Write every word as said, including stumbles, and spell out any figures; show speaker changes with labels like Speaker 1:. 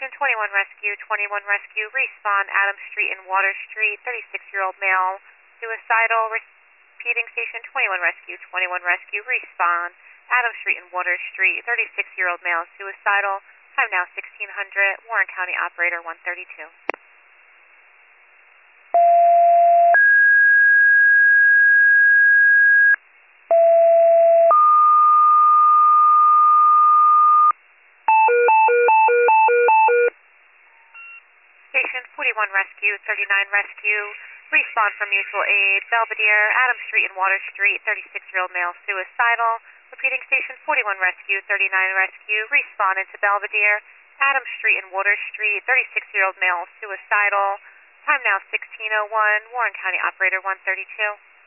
Speaker 1: Station twenty-one Rescue, twenty-one Rescue, respawn Adams Street and Water Street, thirty-six-year-old male, suicidal. Repeating Station twenty-one Rescue, twenty-one Rescue, respawn Adams Street and Water Street, thirty-six-year-old male, suicidal. Time now sixteen hundred, Warren County Operator one thirty-two. Station forty-one Rescue, thirty-nine Rescue, respawn from mutual aid, Belvedere, Adams Street and Water Street, thirty-six-year-old male, suicidal. Repeating Station forty-one Rescue, thirty-nine Rescue, respawn into Belvedere, Adams Street and Water Street, thirty-six-year-old male, suicidal. Time now sixteen oh one, Warren County Operator one thirty-two.